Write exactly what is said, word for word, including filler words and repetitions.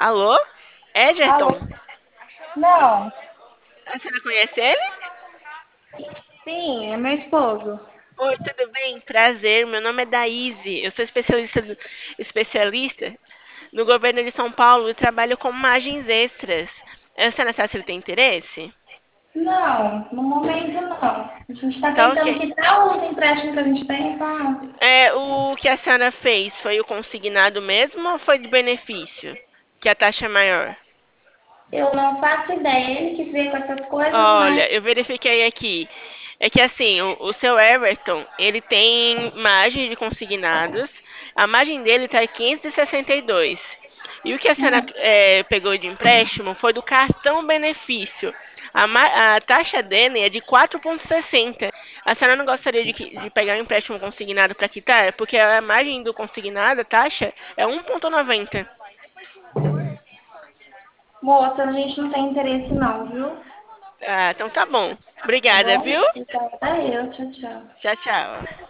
Alô? Alô? Edgerton? Não. A senhora conhece ele? Sim, é meu esposo. Oi, tudo bem? Prazer, meu nome é Daíse. Eu sou especialista, do- especialista no governo de São Paulo e trabalho com imagens extras. A senhora sabe se ele tem interesse? Não, no momento não. A gente está Tá tentando ok. quitar os empréstimos que a gente tem, tá? É, o que a senhora fez foi o consignado mesmo ou foi de benefício? Que a taxa é maior? Eu não faço ideia, ele que vê com essas coisas, mas Olha, eu verifiquei aqui. É que assim, o, o seu Everton, ele tem margem de consignados. A margem dele está em quinhentos e sessenta e dois. E o que a senhora hum, é, pegou de empréstimo foi do cartão benefício. A, ma- a taxa dele é de quatro vírgula sessenta. A senhora não gostaria de, qui- de pegar um empréstimo consignado para quitar? Porque a margem do consignado, a taxa, é um vírgula noventa. moça, a gente não tem interesse não, viu? Ah, então tá bom. Tá Obrigada, bom? viu? Obrigada eu, tchau, tchau. Tchau, tchau.